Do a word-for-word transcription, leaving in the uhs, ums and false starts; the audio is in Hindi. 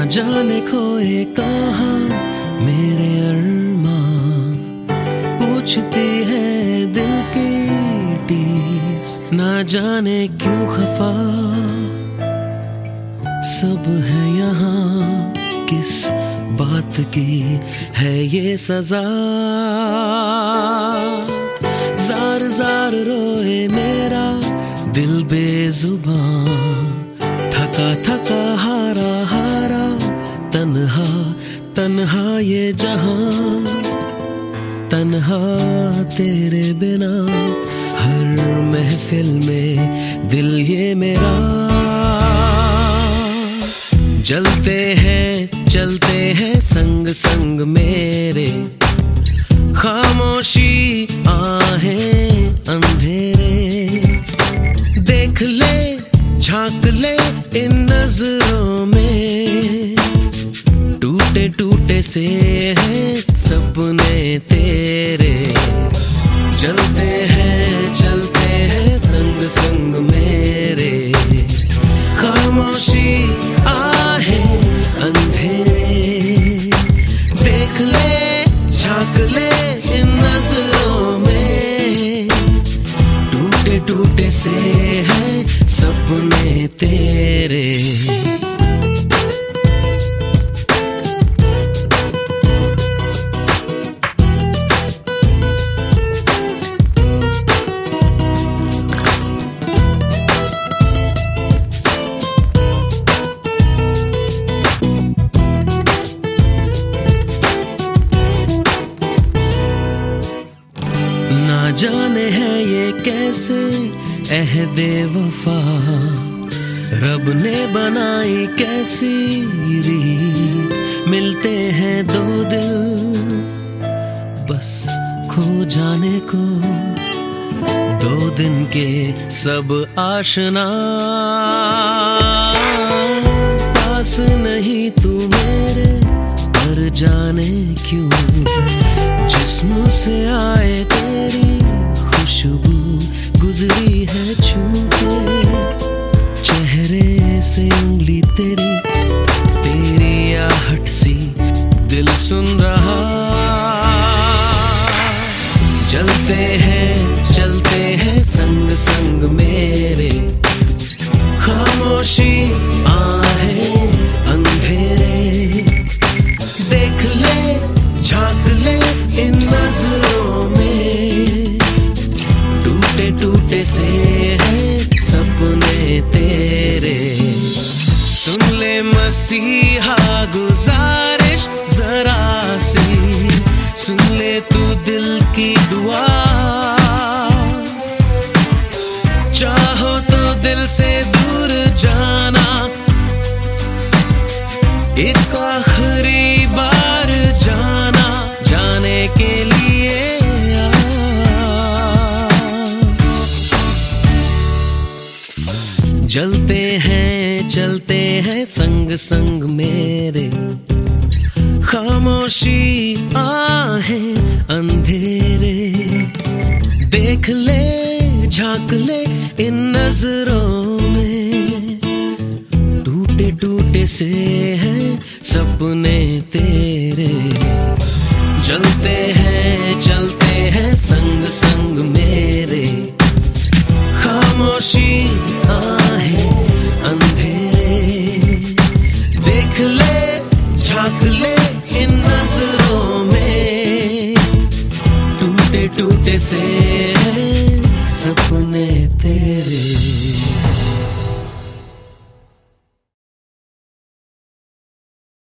जाने खोए कहाँ मेरे अरमां, पूछती है दिल की टीस, ना जाने क्यों खफा सब है यहाँ, किस बात की है ये सजा। जार जार रोए मेरा दिल बेजुबान, थका थका हारा हारा तन्हा तन्हा ये जहां, तन्हा तेरे बिना हर महफिल में दिल ये मेरा। जलते हैं चलते हैं संग संग मेरे, खामोशी आहें अंधेरे, देख ले झांक ले इन नजरों में, टूटे टूटे से हैं सपने तेरे। चलते हैं चलते हैं संग संग मेरे, खामोशी आहें अंधेरे, देख ले झांक ले इन नजरों में, टूटे टूटे से हैं सपने तेरे। ना जाने है ये कैसे अहदे वफा, रब ने बनाई कैसी रीत, मिलते हैं दो दिल बस खो जाने को, दो दिन के सब आशना। पास नहीं तू मेरे पर जाने क्यों, जिस्म से आए तेरी खुशबू गुजरी है छूके, चेहरे से उंगली तेरी, तेरी आहट सी दिल सुन रहा। चलते हैं चलते हैं संग संग मेरे, खामोशी आहें अंधेरे, देख ले झांक ले इन नजरों में, टूटे टूटे से हैं सपने तेरे। सुन ले मसीहा गुजारिश जरा सी, सुन ले तू दिल की दुआ, चाहो तो दिल से दूर जाना, एक आखिरी बार जाना, जाने के लिए आ। जलते हैं चलते हैं संग संग मेरे, खामोशी आहें अंधेरे, देख ले झांक ले इन नजरों में, टूटे टूटे से हैं सपने तेरे। चलते हैं चलते हैं संग संग मेरे, खामोशी आहें अंधेरे, देख ले झांक ले इन नजरों में, टूटे टूटे से